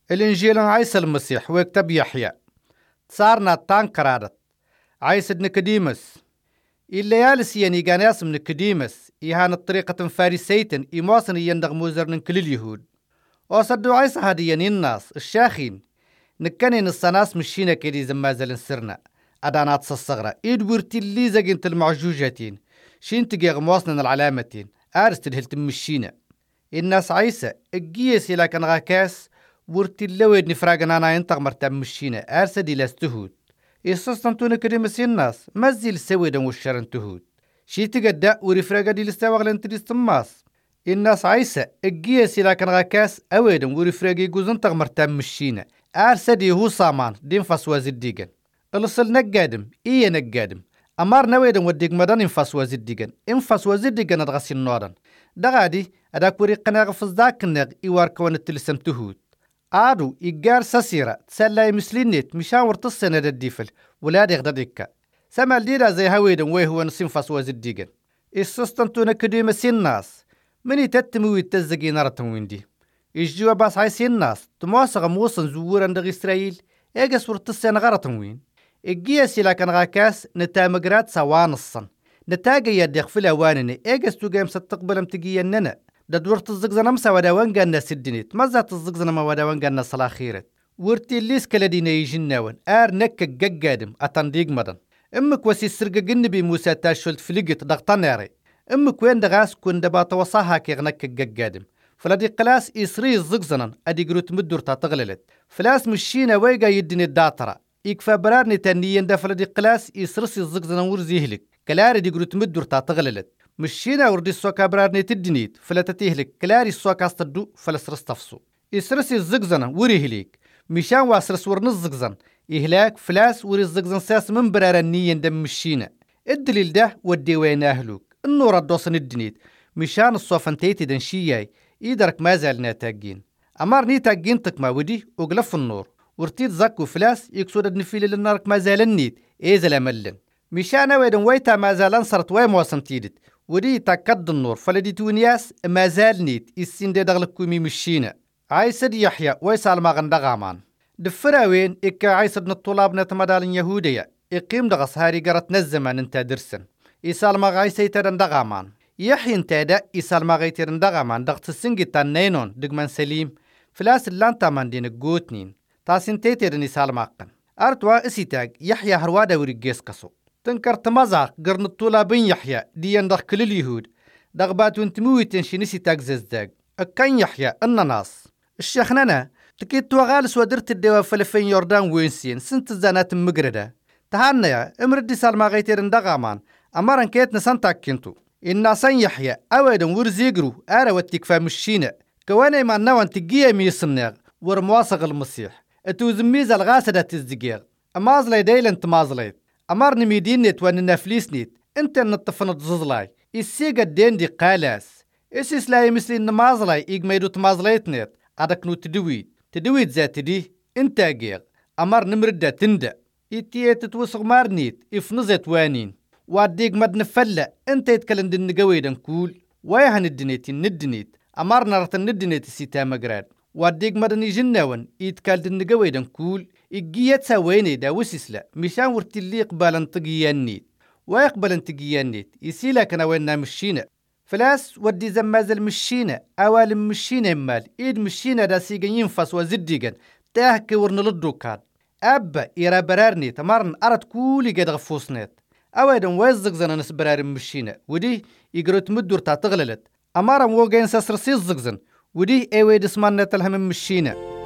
الإنجيل عيسى المسيح ويكتب يحيى صارنا تانكرادت عيسى نيكوديموس الليالي سياني جانياس من نيكوديموس إيهان الطريقة فارسيتن إيموسن يندغ موزر كل اليهود وصدوا عيسى هاديين الناس الشاخين نكنين السناس مشينا كدي زمازل سرنا أدانات الصغرى إدورتي اللي زقنت المعجوجاتين شين تجيغ موصنا العلامتين أرست الهلت مشينا الناس عيسى الجيس إلا كان غاكاس ورتي اللويد نفراغنا أنا ينطق مرتب مشينا أرسد إلى استهود إستنتونا كريمسي الناس مزيل سويدا والشرن تهود شي تقدأ ورفراغا دي لستاوغ لانتريس تماس الناس عيسى الجيس إلا كان غاكاس أويدا ورفراغي جوزن تغمرتب مشينا أرسد يهو صامان دين فاسواز الديغن الأصل نقادم إيه نقادم أمار نويدا وديق مدان انفاسواز الديغن انفاسواز الديغن أدغسي النوران دغادي أداك وري قناغ فزداك النغ إيوار كوان التلسم تهود آدو إيجار ساسيرا تسالا مسلينيت مشاور تصنة الديفل ولا ديغ ديكا سما الديدا زي هويدا ويهو نسين فاسواز الديغن إستنتونا كديما الناس مني تتموي التزقي نارتن ويندي إجيوا باس عيسي الناس تمواسغ موصن زورا دغ إسرائيل إيجاس ورتصين غارتن وين إجياسي لكن غاكاس نتا مقرات سوان الصن نتاقي يديق في الأوانني إيجاس توقيم ستقبل متقيننا دورت الزقزنا مسا وداوان قانا سدنيت مزات الزقزنا ما وداوان قانا صلاخيرت ورتي الليس كالدينا يجناون نكك قاقادم أتنديق مدن أمك وسي السرقة قنبي موسى تاشولت فلقت ضغطان ناري أمك وين دغاس كون دبات وصاها كي غنكك قاقادم فلادي قلاس إسري الزقزنا أدي قروت مدور تغللت فلاس مشينا ويقا يدني الداترة إكفا برارني تانيين دا فلادي قلاس إسرسي الزقزنا ورزيهلك كلاري دي قروت مدور تغللت مشينا وردي السوكا برارني تدنيت فلا تتيهلك كلاري السوكا استدو فلسرس تفسو إسرسي الزقزنا وريهليك مشان واسرس ورن الزقزن إهلاك فلاس وري الزقزن ساس من برارنيين دم مشينا الدليل ده ودي وين أهلوك النور الدوسن الدنيت مشان الصوفنتيتي دنشياي إيدرك ما زالنا تاقين أمارني تاقين تكما ودي وقلف النور ورتيت زاكو فلاس يكسود النفيل للنارك ما زال النيت إيزل ملن مشان ويدن ويتا ما زال صرت وي موسم تيدت ودي تاكد النور فلدي تونياس ما زال نيت السين دي دغلق كومي مشينا عيسد يحيى ويسال ما غندغامان دفراوين إكا عيسد نطلاب نتمدال يهودية إقيم دغس هاري قرت نزمان انتا درسن إسال ما غايسي ترندغامان يحيى انتادا إسال ما غايتي رندغامان دغت السنجي تانينون دقمان سليم فلاس اللانتا من دين القوتنين تاسين تيتيرن إسال ماقن أرتوا إسيتاق يحيى هروادا ورقيس قصو تنكر تمازاق قرن الطلابين يحيى ديان دغ كل اليهود دغباتون تمويتن شنسي تاق ززداق أكان يحيى الناس الشيخنانا تكيت توغالس ودرت الدوا فلفين يوردان وينسين سنت الزانات مقردة تهانيا امردي سالما غيتيرن دغامان أمارن كيت نسانتاك كنتو الناسان يحيى أويدن ورزيقرو آرا واتكفا مشينا كوانا ما نوان تقيا ميسمناغ ورمواصغ المسيح اتوزميز الغاسدة تزدقيغ أمازلي دايلن تمازليت أمارني ميدينيت واننا فليسنيت انت نطفنت ززلاي السيقا الدين دي قالاس اسيس لاي مثل ان مازلاي ايقميدو تمازلايتنيت عدكنو تدويت ذات دي انت اقيغ أمار نمردة تندأ اتيت تتوسغ مارنيت افنزت وانين واديق مد نفلا انت يتكلم دن قويدن كول ويهن الدنيت ندنيت أمار نرت الندنيت السيتا مقراد واديق مدن يجناون يتكال دن قويدن كول إجيات سويني دا وسيسلا مشان ورتلي قبالن تقيانيت ويقبلن تقيانيت يسيلا كنا ويننا مشينا فلاس ودي زمازل مشينا أوال مشينا مال إيد مشينا دا سيغن ينفس وزديغن تاهكي ورنلدو أبا إيرا برارني تمارن أرد كولي قد غفوسنيت أويدن ويزق زنا نسبرار مشينا ودي يقروت مدور تغللت أمارا موغين ساسرسي الزقزن ودي ايويد اسمان نتلهم مشينا